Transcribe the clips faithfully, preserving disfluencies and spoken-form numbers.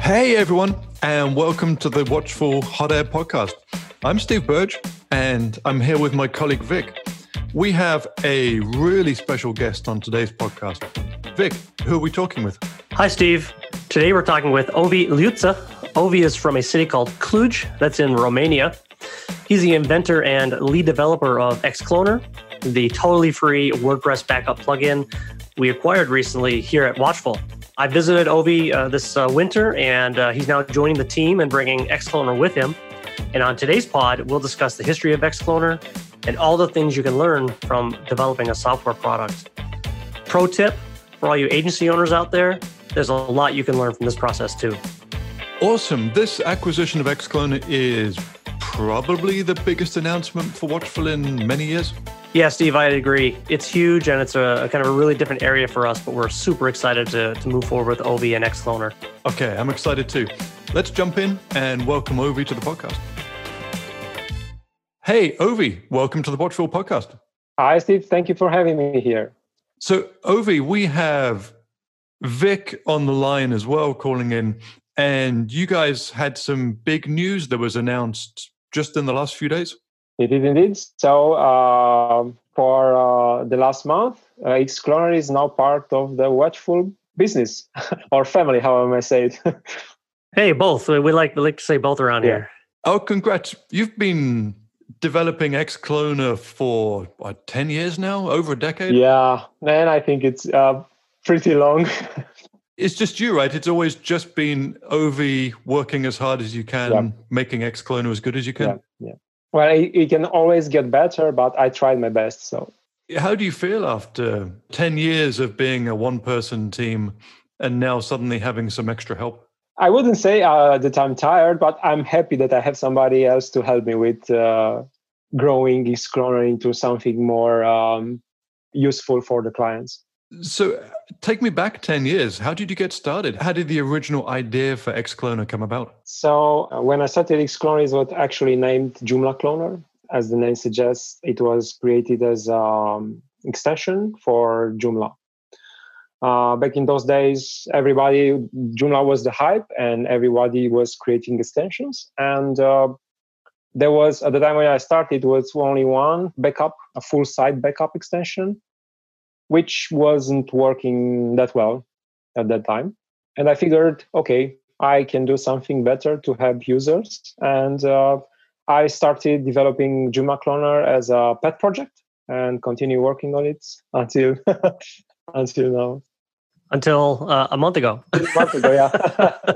Hey everyone, and welcome to the Watchful Hot Air podcast. I'm Steve Burge, and I'm here with my colleague Vic. We have a really special guest on today's podcast. Vic, who are we talking with? Hi, Steve. Today we're talking with Ovi Liuța. Ovi is from a city called Cluj, that's in Romania. He's the inventor and lead developer of Xcloner, the totally free WordPress backup plugin we acquired recently here at Watchful. I visited Ovi uh, this uh, winter, and uh, he's now joining the team and bringing Xcloner with him. And on today's pod, we'll discuss the history of Xcloner and all the things you can learn from developing a software product. Pro tip for all you agency owners out there, there's a lot you can learn from this process too. Awesome. This acquisition of Xcloner is probably the biggest announcement for Watchful in many years. Yeah, Steve, I agree. It's huge, and it's a, a kind of a really different area for us, but we're super excited to, to move forward with Ovi and Xcloner. Okay, I'm excited too. Let's jump in and welcome Ovi to the podcast. Hey, Ovi, welcome to the Watchful podcast. Hi, Steve. Thank you for having me here. So, Ovi, we have Vic on the line as well, calling in, and you guys had some big news that was announced just in the last few days. It did indeed. So uh, for uh, the last month, uh, Xcloner is now part of the Watchful business or family, how I may say it. Hey, both. We like, we like to say both around yeah. here. Oh, congrats. You've been developing Xcloner for, what, ten years now? Over a decade? Yeah, man, I think it's uh, pretty long. It's just you, right? It's always just been Ovi working as hard as you can, yeah. making Xcloner as good as you can. Yeah, yeah. Well, it, it can always get better, but I tried my best. So, how do you feel after ten years of being a one-person team and now suddenly having some extra help? I wouldn't say uh, that I'm tired, but I'm happy that I have somebody else to help me with uh, growing Xcloner into something more um, useful for the clients. So, take me back ten years. How did you get started? How did the original idea for Xcloner come about? So, uh, when I started, Xcloner is what actually named Joomla Cloner. As the name suggests, it was created as an um, extension for Joomla. Uh, back in those days, everybody, Joomla was the hype, and everybody was creating extensions. And uh, there was, at the time when I started, was only one backup, a full site backup extension, which wasn't working that well at that time. And I figured, okay, I can do something better to help users. And uh, I started developing Joomla Cloner as a pet project and continue working on it until until now. Until uh, a month ago. a month ago, yeah.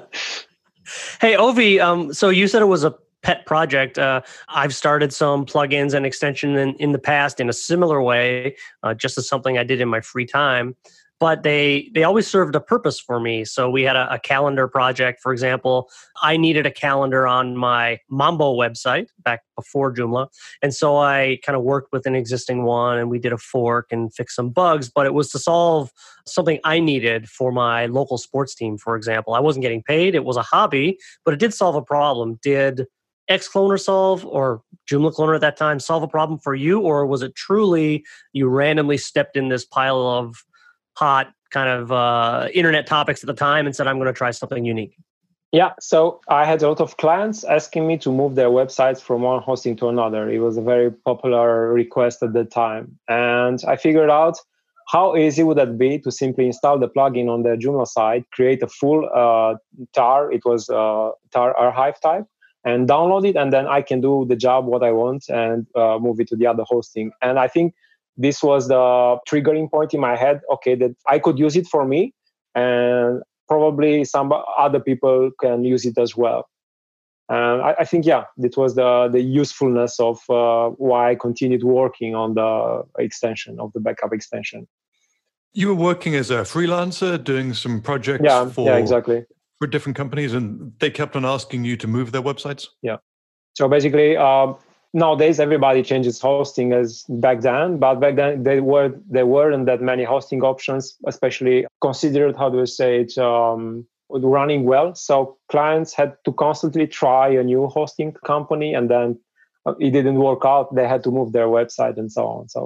Hey, Ovi, um, so you said it was a pet project. Uh, I've started some plugins and extension in, in the past in a similar way, uh, just as something I did in my free time. But they they always served a purpose for me. So we had a, a calendar project, for example. I needed a calendar on my Mambo website back before Joomla. And so I kind of worked with an existing one, and we did a fork and fixed some bugs. But it was to solve something I needed for my local sports team, for example. I wasn't getting paid. It was a hobby, but it did solve a problem. Did Xcloner solve, or Joomla Cloner at that time, solve a problem for you? Or was it truly you randomly stepped in this pile of hot kind of uh, internet topics at the time and said, I'm going to try something unique? Yeah, so I had a lot of clients asking me to move their websites from one hosting to another. It was a very popular request at the time. And I figured out how easy would that be to simply install the plugin on the Joomla side, create a full uh, tar, it was uh, tar archive type, and download it, and then I can do the job what I want and uh, move it to the other hosting. And I think this was the triggering point in my head, okay, that I could use it for me, and probably some other people can use it as well. And I, I think, yeah, it was the, the usefulness of uh, why I continued working on the extension, of the backup extension. You were working as a freelancer, doing some projects yeah, for, yeah, exactly. for different companies, and they kept on asking you to move their websites? Yeah. So basically, uh, nowadays everybody changes hosting as back then, but back then there were there weren't that many hosting options, especially considered, how do I say it, um, running well. So clients had to constantly try a new hosting company, and then it didn't work out. They had to move their website and so on. So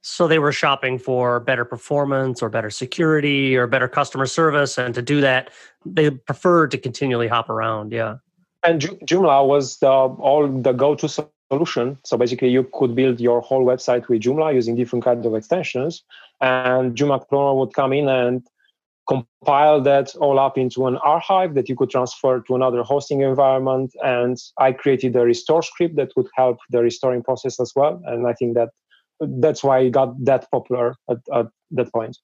So they were shopping for better performance or better security or better customer service. And to do that, they preferred to continually hop around. Yeah. And Ju- Joomla was the all the go-to solution. So basically, you could build your whole website with Joomla using different kinds of extensions, and Joomla Cloner would come in and compile that all up into an archive that you could transfer to another hosting environment. And I created a restore script that would help the restoring process as well. And I think that that's why it got that popular at, at that point.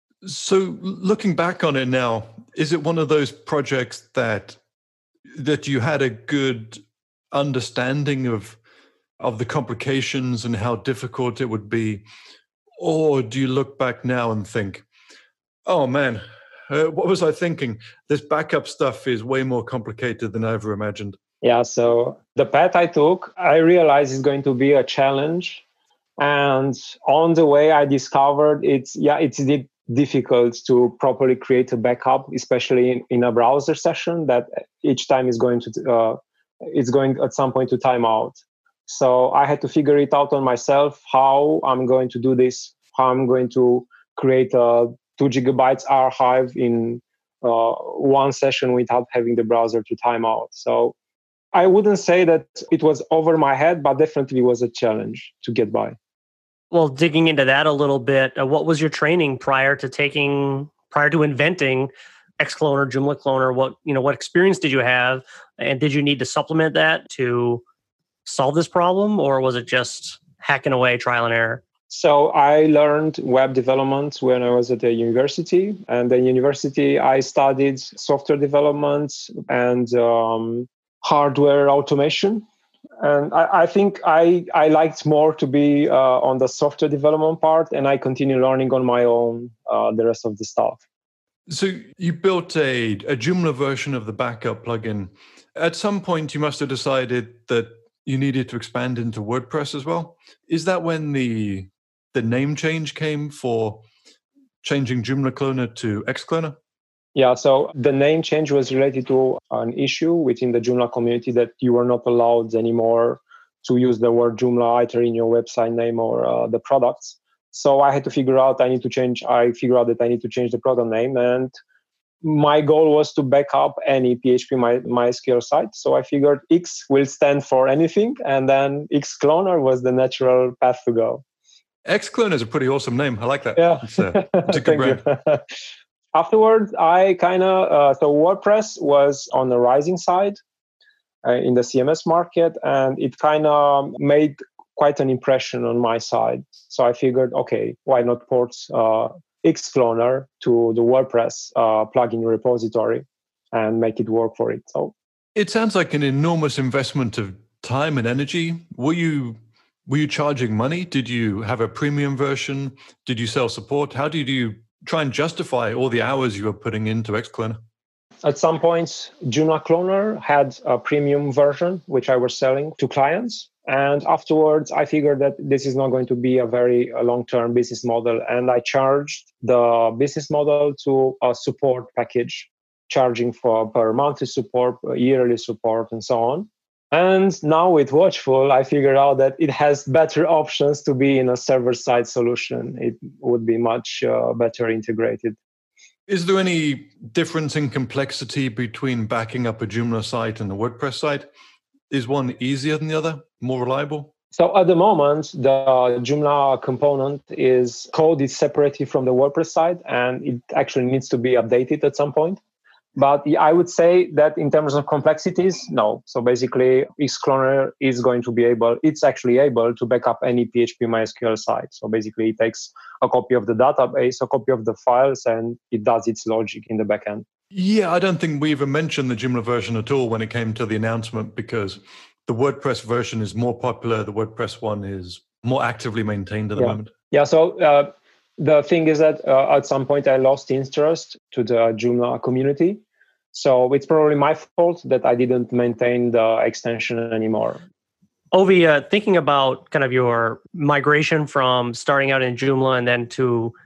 So looking back on it now, is it one of those projects that that you had a good understanding of of the complications and how difficult it would be? Or do you look back now and think, oh man, uh, what was I thinking? This backup stuff is way more complicated than I ever imagined. Yeah, so the path I took, I realized is going to be a challenge. And on the way, I discovered it's, yeah, it's di- difficult to properly create a backup, especially in, in a browser session that each time is going to, uh, it's going at some point to time out. So I had to figure it out on myself, how I'm going to do this, how I'm going to create a two gigabytes archive in uh, one session without having the browser to time out. So I wouldn't say that it was over my head, but definitely was a challenge to get by. Well, digging into that a little bit, uh, what was your training prior to taking, prior to inventing Xcloner, Joomla Cloner? What, you know, what experience did you have? And did you need to supplement that to solve this problem? Or was it just hacking away, trial and error? So I learned web development when I was at the university. And at university, I studied software development and um, hardware automation. And I, I think I, I liked more to be uh, on the software development part, and I continue learning on my own uh, the rest of the stuff. So you built a, a Joomla version of the backup plugin. At some point, you must have decided that you needed to expand into WordPress as well. Is that when the the name change came for changing Joomla Cloner to Xcloner? Yeah, so the name change was related to an issue within the Joomla community that you were not allowed anymore to use the word Joomla either in your website name or uh, the products. So I had to figure out, I need to change, I figured out that I need to change the product name. And my goal was to back up any P H P My, MySQL site. So I figured X will stand for anything. And then Xcloner was the natural path to go. Xcloner is a pretty awesome name. I like that. Yeah. It's a, it's a good brand. Afterwards, I kind of, uh, so WordPress was on the rising side uh, in the C M S market, and it kind of made quite an impression on my side. So I figured, okay, why not port uh, Xcloner to the WordPress uh, plugin repository and make it work for it. So it sounds like an enormous investment of time and energy. Were you were you charging money? Did you have a premium version? Did you sell support? How did you try and justify all the hours you were putting into Xcloner? At some points, Joomla Cloner had a premium version, which I was selling to clients. And afterwards, I figured that this is not going to be a very a long-term business model. And I charged the business model to a support package, charging for per monthly support, yearly support, and so on. And now with Watchful, I figured out that it has better options to be in a server-side solution. It would be much uh, better integrated. Is there any difference in complexity between backing up a Joomla site and a WordPress site? Is one easier than the other, more reliable? So at the moment, the Joomla component is code is separated from the WordPress side, and it actually needs to be updated at some point. But I would say that in terms of complexities, no. So basically, Xcloner is going to be able, it's actually able to back up any P H P MySQL site. So basically, it takes a copy of the database, a copy of the files, and it does its logic in the backend. Yeah, I don't think we even mentioned the Joomla version at all when it came to the announcement, because the WordPress version is more popular. The WordPress one is more actively maintained at the yeah. moment. Yeah, so uh, the thing is that uh, at some point I lost interest to the Joomla community. So it's probably my fault that I didn't maintain the extension anymore. Ovi, uh, thinking about kind of your migration from starting out in Joomla and then to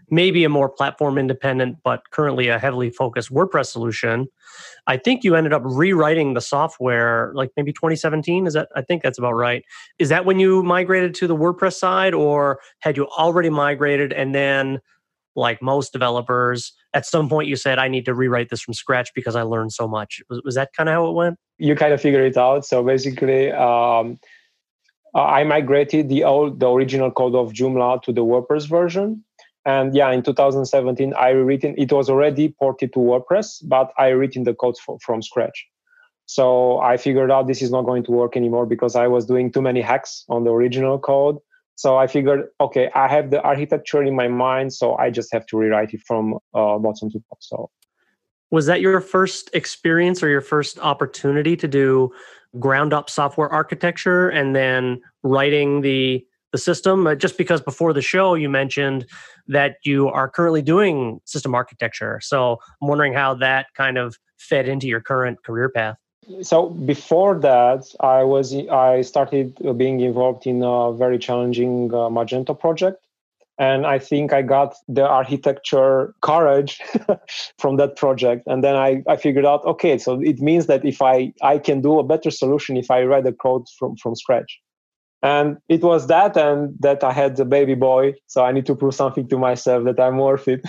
maybe a more platform independent, but currently a heavily focused WordPress solution. I think you ended up rewriting the software like maybe twenty seventeen. Is that, I think that's about right. Is that when you migrated to the WordPress side, or had you already migrated and then, like most developers, at some point you said, I need to rewrite this from scratch because I learned so much? Was, was that kind of how it went? You kind of figure it out. So basically, um, I migrated the old, the original code of Joomla to the WordPress version. And yeah, in two thousand seventeen, I rewritten, it was already ported to WordPress, but I rewritten the code for, from scratch. So I figured out this is not going to work anymore because I was doing too many hacks on the original code. So I figured, okay, I have the architecture in my mind, so I just have to rewrite it from uh, bottom to top. So, was that your first experience or your first opportunity to do ground up software architecture and then writing the the system? Uh, just because before the show you mentioned that you are currently doing system architecture, so I'm wondering how that kind of fed into your current career path. So before that, I was I started being involved in a very challenging uh, Magento project, and I think I got the architecture courage from that project. And then I, I figured out, okay, so it means that if I I can do a better solution if I write the code from from scratch. And it was that, and that I had the baby boy, so I need to prove something to myself that I'm worth it.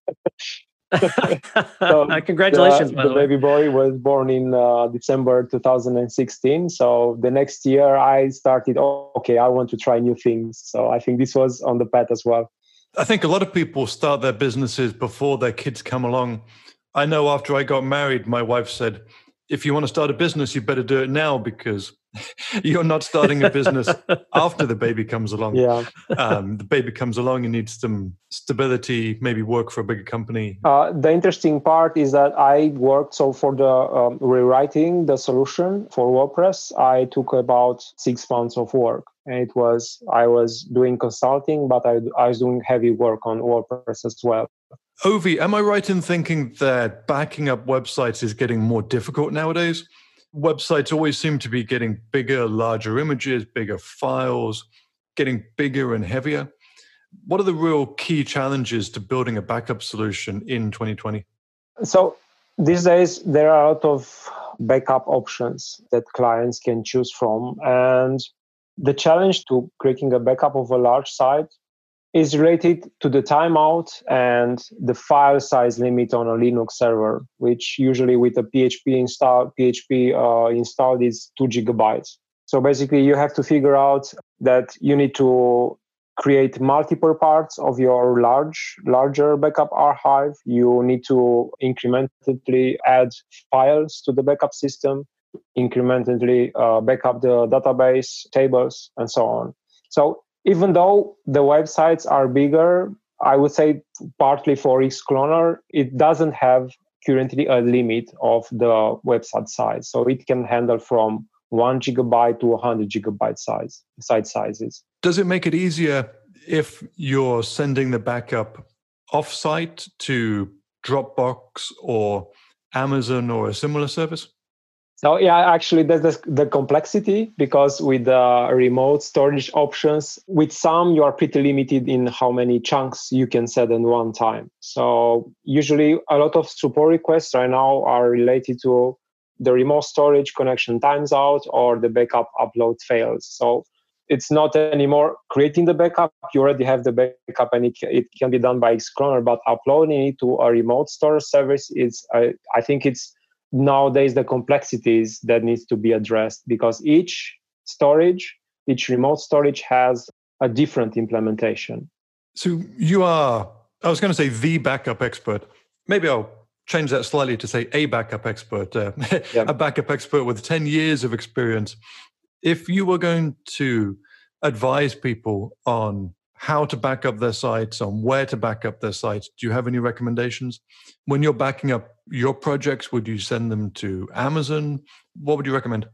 So Congratulations, the, by the, the way. baby boy was born in uh, December two thousand sixteen. So the next year I started, oh, okay, I want to try new things. So I think this was on the path as well. I think a lot of people start their businesses before their kids come along. I know after I got married, my wife said, if you want to start a business, you better do it now because you're not starting a business after the baby comes along. Yeah. Um, the baby comes along, you need some stability, maybe work for a bigger company. Uh, the interesting part is that I worked, so for the um, rewriting the solution for WordPress, I took about six months of work. And it was, I was doing consulting, but I, I was doing heavy work on WordPress as well. Ovi, am I right in thinking that backing up websites is getting more difficult nowadays? Websites always seem to be getting bigger, larger images, bigger files, getting bigger and heavier. What are the real key challenges to building a backup solution in twenty twenty? So these days, there are a lot of backup options that clients can choose from. And the challenge to creating a backup of a large site is related to the timeout and the file size limit on a Linux server, which usually with a P H P install, P H P uh, installed is two gigabytes. So basically, you have to figure out that you need to create multiple parts of your large, larger backup archive. You need to incrementally add files to the backup system, incrementally uh, backup the database, tables, and so on. So even though the websites are bigger, I would say partly for Xcloner, it doesn't have currently a limit of the website size. So it can handle from one gigabyte to one hundred gigabyte size, site sizes. Does it make it easier if you're sending the backup offsite to Dropbox or Amazon or a similar service? So yeah, actually that's the, the complexity, because with the remote storage options, with some you are pretty limited in how many chunks you can set at one time. So usually a lot of support requests right now are related to the remote storage connection times out or the backup upload fails. So it's not anymore creating the backup. You already have the backup and it, it can be done by Xcloner, but uploading it to a remote storage service is, I, I think it's nowadays the complexities that needs to be addressed, because each storage, each remote storage has a different implementation. So you are, I was going to say the backup expert. Maybe I'll change that slightly to say a backup expert, uh, yeah. a backup expert with ten years of experience. If you were going to advise people on how to back up their sites, on where to back up their sites, do you have any recommendations? When you're backing up your projects, would you send them to Amazon? What would you recommend?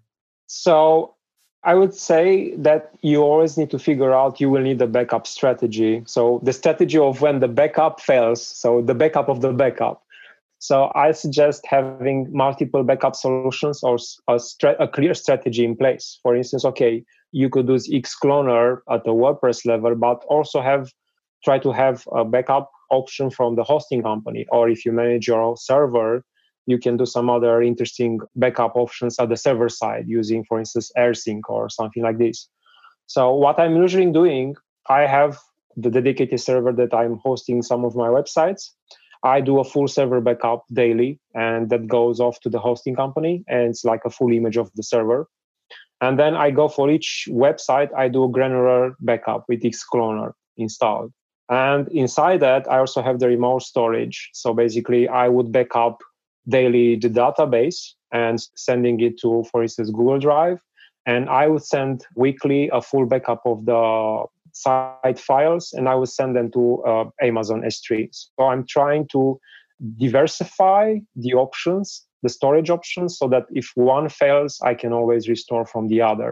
So I would say that you always need to figure out, you will need a backup strategy. So the strategy of when the backup fails, so the backup of the backup. So I suggest having multiple backup solutions or a, stra- a clear strategy in place. For instance, okay, you could use Xcloner at the WordPress level, but also have try to have a backup option from the hosting company. Or if you manage your server, you can do some other interesting backup options at the server side using, for instance, AirSync or something like this. So what I'm usually doing, I have the dedicated server that I'm hosting some of my websites. I do a full server backup daily, and that goes off to the hosting company, and it's like a full image of the server. And then I go for each website, I do a granular backup with Xcloner installed. And inside that, I also have the remote storage. So basically, I would back up daily the database and sending it to, for instance, Google Drive. And I would send weekly a full backup of the site files, and I would send them to uh, Amazon S three. So I'm trying to diversify the options, the storage options, so that if one fails, I can always restore from the other.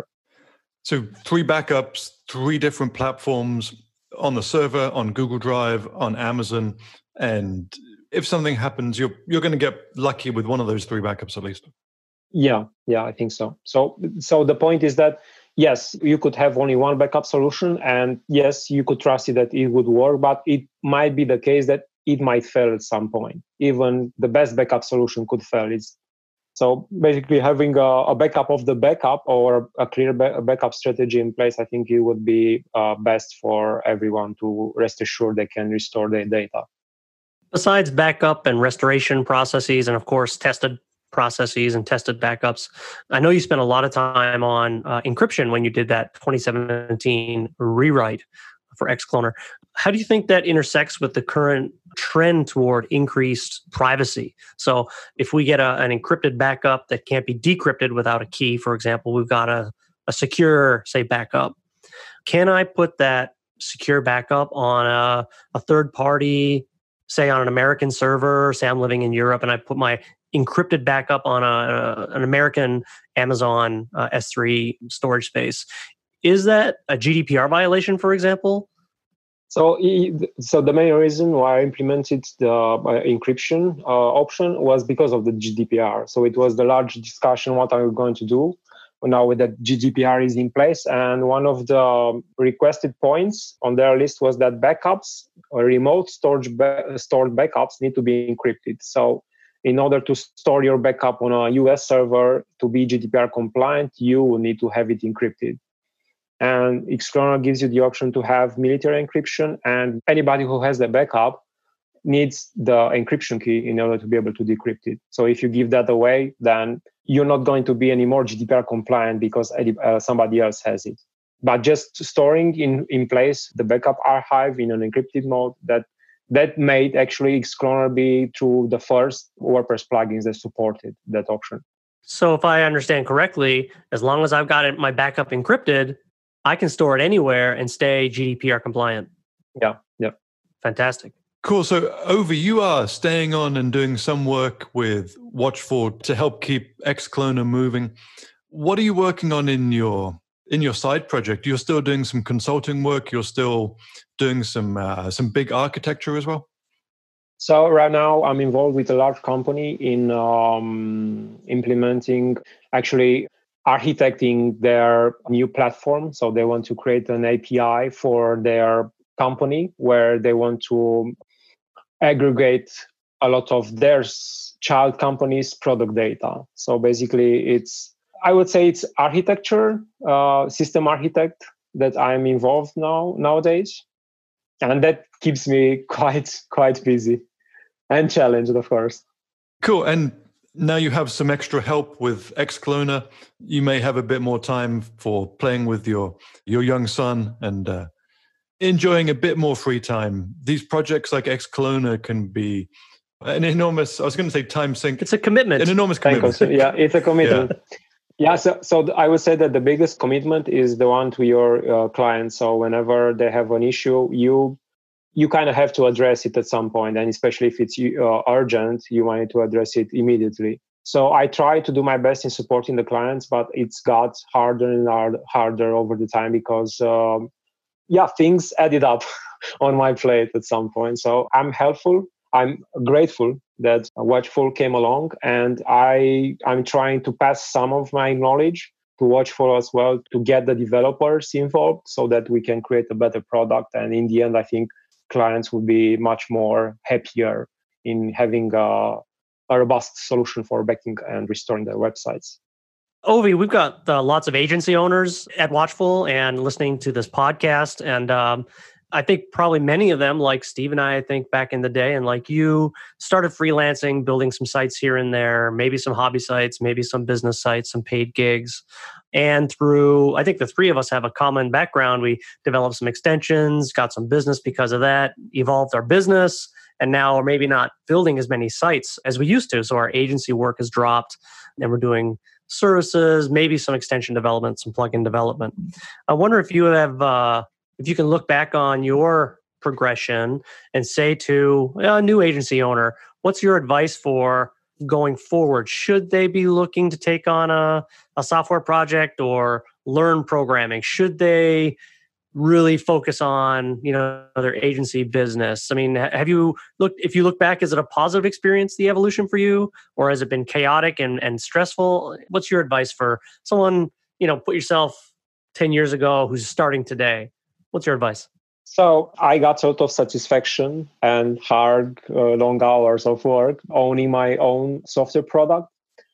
So three backups, three different platforms on the server, on Google Drive, on Amazon. And if something happens, you're you're going to get lucky with one of those three backups at least. Yeah, yeah, I think so. So, so the point is that, yes, you could have only one backup solution, and yes, you could trust it that it would work, but it might be the case that it might fail at some point. Even the best backup solution could fail. It's, so basically having a, a backup of the backup or a clear ba- backup strategy in place, I think it would be uh, best for everyone to rest assured they can restore their data. Besides backup and restoration processes, and of course, tested processes and tested backups, I know you spent a lot of time on uh, encryption when you did that twenty seventeen rewrite for Xcloner. How do you think that intersects with the current trend toward increased privacy? So if we get a, an encrypted backup that can't be decrypted without a key, for example, we've got a, a secure, say, backup. Can I put that secure backup on a, a third party, say on an American server? Say I'm living in Europe and I put my encrypted backup on a, a an American Amazon uh, S three storage space. Is that a G D P R violation, for example? So, so the main reason why I implemented the uh, encryption uh, option was because of the G D P R. So it was the large discussion, what are we going to do now that G D P R is in place? And one of the requested points on their list was that backups or remote storage ba- stored backups need to be encrypted. So in order to store your backup on a U S server to be G D P R compliant, you will need to have it encrypted. And Xcloner gives you the option to have military encryption, and anybody who has the backup needs the encryption key in order to be able to decrypt it. So if you give that away, then you're not going to be any more G D P R compliant because uh, somebody else has it. But just storing in, in place the backup archive in an encrypted mode, that that made actually Xcloner be through the first WordPress plugins that supported that option. So if I understand correctly, as long as I've got it, my backup encrypted, I can store it anywhere and stay G D P R compliant. Yeah, yeah. Fantastic. Cool. So, Ovi, you are staying on and doing some work with Watchful to help keep Xcloner moving. What are you working on in your in your side project? You're still doing some consulting work. You're still doing some uh, some big architecture as well. So right now, I'm involved with a large company in um, implementing, actually architecting their new platform. So they want to create an A P I for their company where they want to aggregate a lot of their child companies' product data. So basically, it's, I would say it's architecture, uh, system architect that I'm involved now nowadays. And that keeps me quite, quite busy and challenged, of course. Cool. And now you have some extra help with Xcloner. You may have a bit more time for playing with your, your young son and uh, enjoying a bit more free time. These projects like Xcloner can be an enormous, I was going to say time sink. It's a commitment. An enormous commitment. Yeah, it's a commitment. yeah. Yeah, so so I would say that the biggest commitment is the one to your uh, clients. So whenever they have an issue, you you kind of have to address it at some point, and especially if it's uh, urgent, you want to address it immediately. So I try to do my best in supporting the clients, but it's got harder and hard, harder over the time because, um, yeah, things added up on my plate at some point. So I'm helpful. I'm grateful that Watchful came along, and I, I'm trying to pass some of my knowledge to Watchful as well to get the developers involved so that we can create a better product. And in the end, I think clients would be much more happier in having a, a robust solution for backing and restoring their websites. Ovi, we've got uh, lots of agency owners at Watchful and listening to this podcast. And um, I think probably many of them, like Steve and I, I think back in the day, and like you, started freelancing, building some sites here and there, maybe some hobby sites, maybe some business sites, some paid gigs. And through, I think the three of us have a common background. We developed some extensions, got some business because of that, evolved our business, and now we're maybe not building as many sites as we used to. So our agency work has dropped, and we're doing services, maybe some extension development, some plugin development. I wonder if you have, uh, if you can look back on your progression and say to a new agency owner, what's your advice for going forward? Should they be looking to take on a, a software project or learn programming? Should they really focus on, you know, their agency business? I mean, have you looked, if you look back, is it a positive experience, the evolution for you, or has it been chaotic and, and stressful? What's your advice for someone, you know, put yourself ten years ago who's starting today? What's your advice? So I got a lot of satisfaction and hard, uh, long hours of work owning my own software product.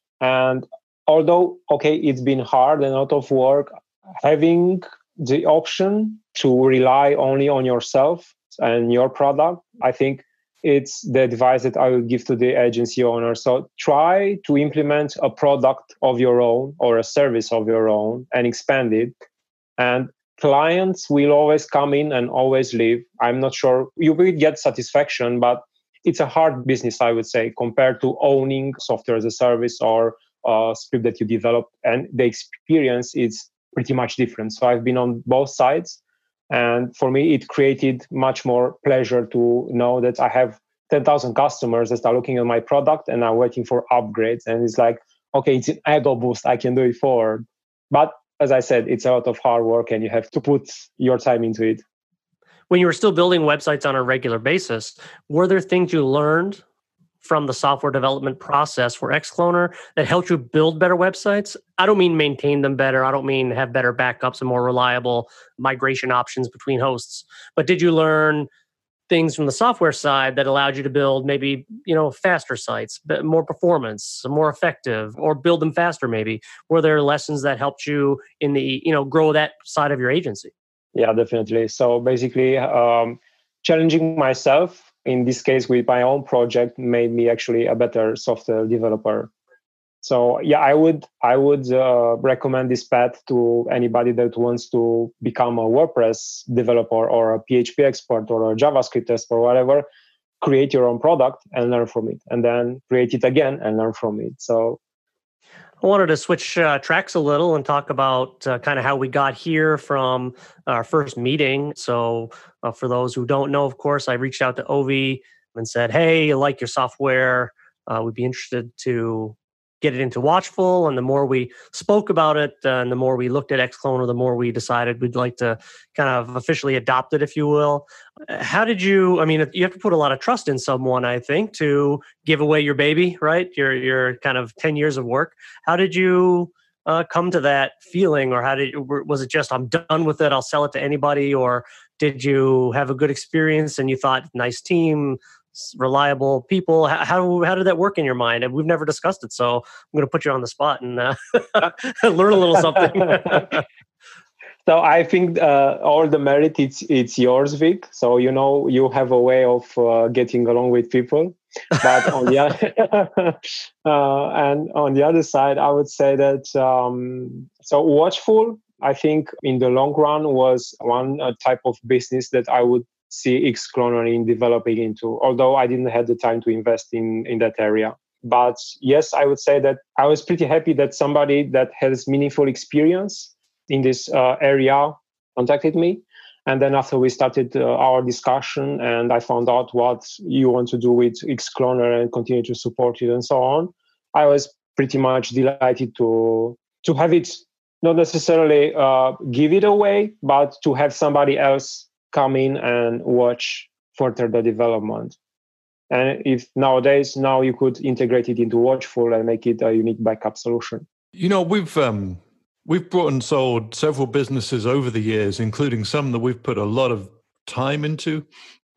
And although, okay, it's been hard and a lot of work, having the option to rely only on yourself and your product, I think it's the advice that I will give to the agency owner. So try to implement a product of your own or a service of your own and expand it. And clients will always come in and always leave. I'm not sure you will get satisfaction, but it's a hard business, I would say, compared to owning software as a service or a script that you develop. And the experience is pretty much different. So I've been on both sides. And for me, it created much more pleasure to know that I have ten thousand customers that are looking at my product and are waiting for upgrades. And it's like, okay, it's an ego boost. I can do it forward. But as I said, it's a lot of hard work and you have to put your time into it. When you were still building websites on a regular basis, were there things you learned from the software development process for Xcloner that helped you build better websites? I don't mean maintain them better. I don't mean have better backups and more reliable migration options between hosts. But did you learn things from the software side that allowed you to build maybe, you know, faster sites, but more performance, more effective, or build them faster maybe? Were there lessons that helped you in the, you know, grow that side of your agency? Yeah, definitely. So basically, um, challenging myself, in this case with my own project, made me actually a better software developer. So yeah, I would I would uh, recommend this path to anybody that wants to become a WordPress developer or a P H P expert or a JavaScript expert or whatever. Create your own product and learn from it, and then create it again and learn from it. So I wanted to switch uh, tracks a little and talk about uh, kind of how we got here from our first meeting. So uh, for those who don't know, of course, I reached out to Ovi and said, hey, I like your software. Uh, we'd be interested to get it into Watchful. And the more we spoke about it uh, and the more we looked at Xcloner, the more we decided we'd like to kind of officially adopt it, if you will. How did you, I mean, you have to put a lot of trust in someone, I think, to give away your baby, right? Your, your kind of ten years of work. How did you uh, come to that feeling? Or how did, was it just, I'm done with it, I'll sell it to anybody? Or did you have a good experience and you thought, nice team, reliable people? How, how how did that work in your mind? And we've never discussed it, so I'm going to put you on the spot and uh, learn a little something. So I think uh, all the merit it's it's yours, Vic. So you know you have a way of uh, getting along with people. But on the other, uh, and on the other side, I would say that um, so Watchful, I think in the long run was one uh, type of business that I would see Xcloner in developing into, although I didn't have the time to invest in, in that area. But yes, I would say that I was pretty happy that somebody that has meaningful experience in this uh, area contacted me. And then after we started uh, our discussion and I found out what you want to do with Xcloner and continue to support it and so on, I was pretty much delighted to, to have it, not necessarily uh, give it away, but to have somebody else come in and watch further the development. And if nowadays, now you could integrate it into Watchful and make it a unique backup solution. You know, we've um, we've brought and sold several businesses over the years, including some that we've put a lot of time into.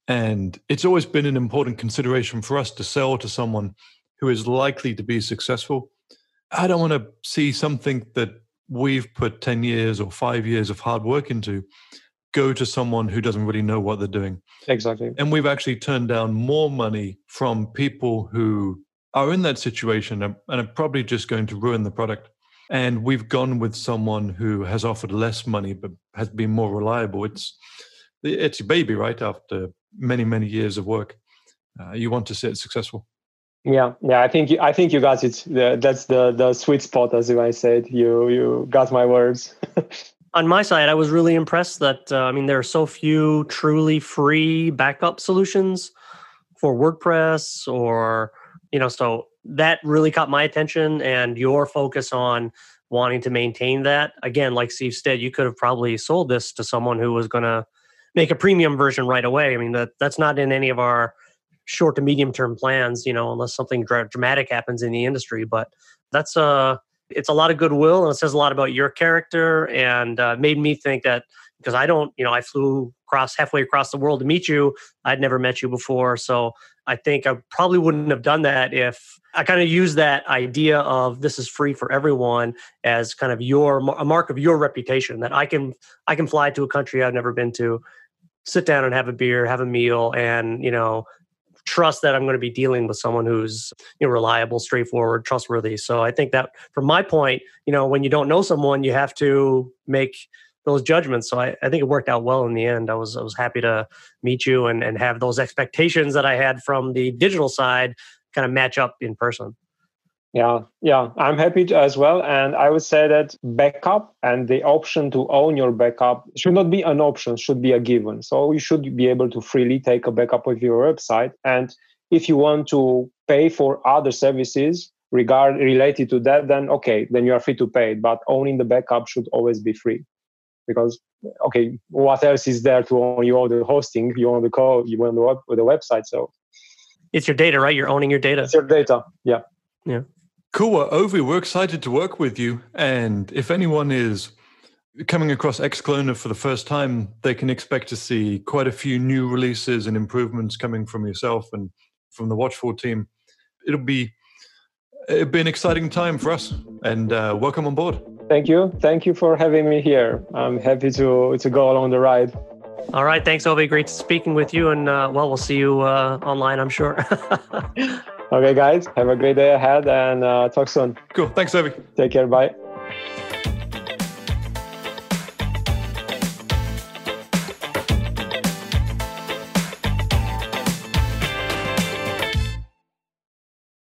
And it's always been an important consideration for us to sell to someone who is likely to be successful. I don't want to see something that we've put ten years or five years of hard work into go to someone who doesn't really know what they're doing. Exactly. And we've actually turned down more money from people who are in that situation and are probably just going to ruin the product. And we've gone with someone who has offered less money but has been more reliable. It's it's your baby, right? After many, many years of work, uh, you want to see it successful. Yeah, yeah. I think you, I think you got it. The, that's the the sweet spot, as I said. You you got my words. On my side, I was really impressed that, uh, I mean, there are so few truly free backup solutions for WordPress or, you know, so that really caught my attention, and your focus on wanting to maintain that. Again, like Steve said, you could have probably sold this to someone who was going to make a premium version right away. I mean, that that's not in any of our short to medium term plans, you know, unless something dra- dramatic happens in the industry. But that's a, it's a lot of goodwill, and it says a lot about your character, and uh, made me think that, because I don't, you know, I flew across halfway across the world to meet you. I'd never met you before. So I think I probably wouldn't have done that if I kind of used that idea of this is free for everyone as kind of your, a mark of your reputation, that I can, I can fly to a country I've never been to, sit down and have a beer, have a meal, and, you know, trust that I'm going to be dealing with someone who's, you know, reliable, straightforward, trustworthy. So I think that from my point, you know, when you don't know someone, you have to make those judgments. So I, I think it worked out well in the end. I was I was happy to meet you and, and have those expectations that I had from the digital side kind of match up in person. Yeah, yeah, I'm happy to as well. And I would say that backup and the option to own your backup should not be an option, should be a given. So you should be able to freely take a backup of your website. And if you want to pay for other services regard related to that, then okay, then you are free to pay. But owning the backup should always be free. Because, okay, what else is there to own? You own the hosting, you own the code, you own the, web, the website. So it's your data, right? You're owning your data. It's your data, yeah. Yeah. Cool. Well, Ovi, we're excited to work with you. And if anyone is coming across Xcloner for the first time, they can expect to see quite a few new releases and improvements coming from yourself and from the Watchful team. It'll be, it'll be an exciting time for us. And uh, welcome on board. Thank you. Thank you for having me here. I'm happy to, to go along the ride. All right. Thanks, Ovi. Great speaking with you. And uh, well, we'll see you uh, online, I'm sure. Okay, guys. Have a great day ahead and uh, talk soon. Cool. Thanks, Ovi. Take care. Bye.